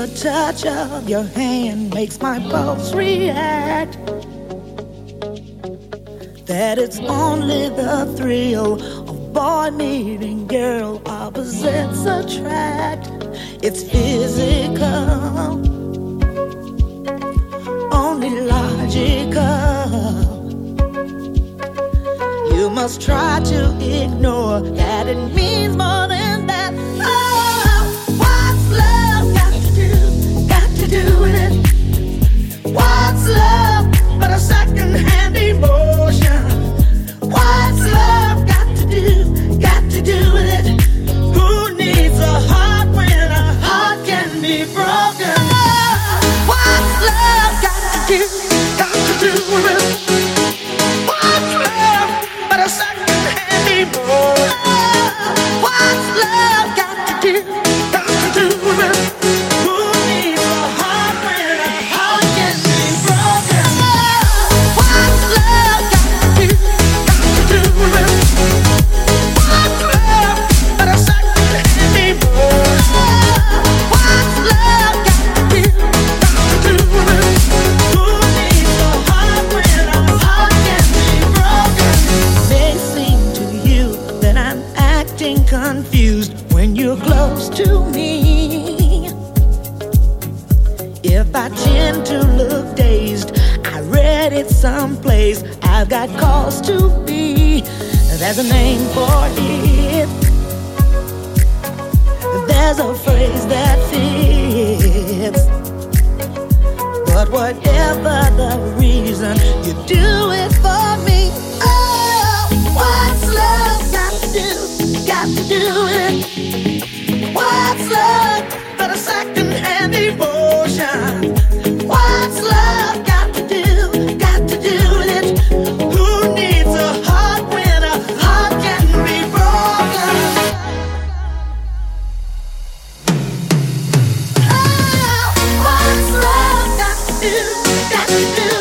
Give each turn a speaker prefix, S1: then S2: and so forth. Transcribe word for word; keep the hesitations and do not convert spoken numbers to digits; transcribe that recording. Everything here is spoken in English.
S1: the touch of your hand makes my pulse react. That it's only the thrill of boy meeting girl, opposites attract. It's physical, only logical. You must try to ignore that it means more than that. Oh, what's love got to do, got to do with it? What's love but a second-hand emotion? What's love got to do, got to do with it? Who needs a heart when a heart can be broken? Oh, what's love got to do, got to do with it? What's love but a second-hand emotion? What's love got to do, got to do with it? Who needs a heart when a heart can be broken? What's love got to do, got to do with it? What's love but a second-hand emotion? What's love got to do, got to do with it? Who needs a heart when a heart can be broken? May seem to you that I'm acting confused when you're close to me. If I tend to look dazed, I read it someplace. I've got cause to be. There's a name for it. There's a phrase that fits. But whatever the reason, you do it for me. Oh, what's love got to do, got to do with it? What's love but a second-hand emotion? What's love got to do, got to do with it? Who needs a heart when a heart can be broken? Oh, what's love got to do, got to do